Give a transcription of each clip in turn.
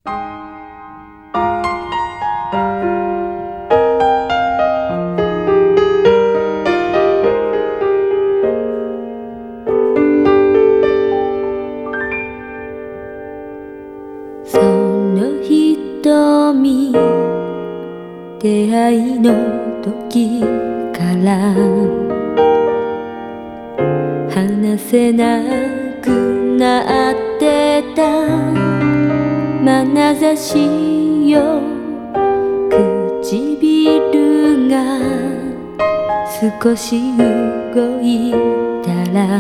その瞳、出会いの時から話せなくなってた眼差しよ、唇が少し動いたら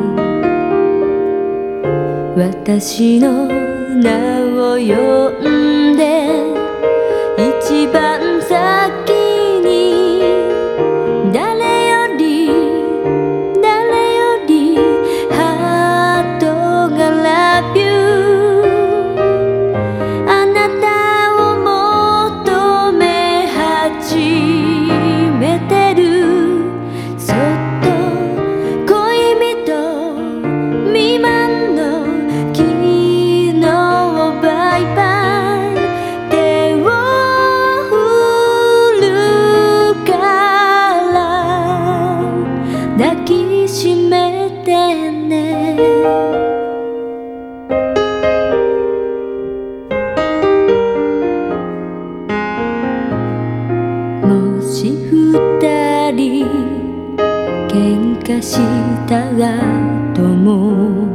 私の名を呼んで一番先に誰よりハートがラビュー、あなたを求め始めてる、そっと恋人未満の昨日バイバイ手を振るから抱きしめてね。もし二人喧嘩した後も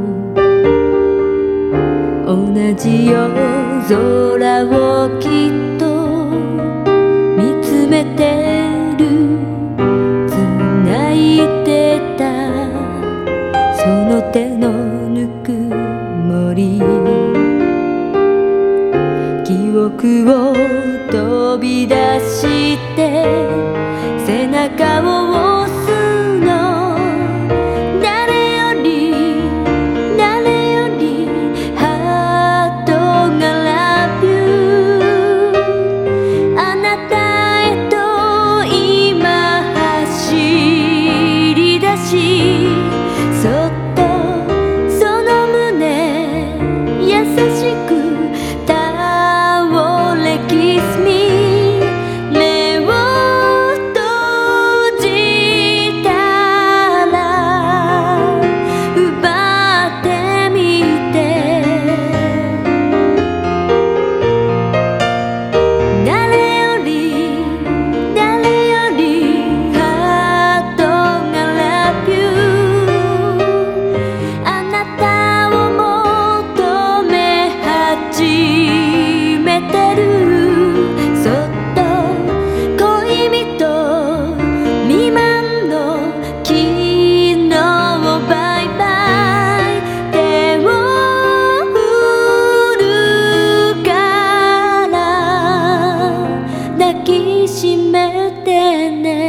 同じ夜空をきっと見つめてる、繋いでたその手のぬくもり、記憶を飛び出して背中を押すの、誰よりハートがラビュー、あなたへと今走り出し、そっとその胸優しく倒れキスミ、目を閉じたら奪ってみて、誰よりハートがラビュー、あなたを求め始めてる、そっと恋人未満の昨日バイバイ手を振るから抱きしめてね。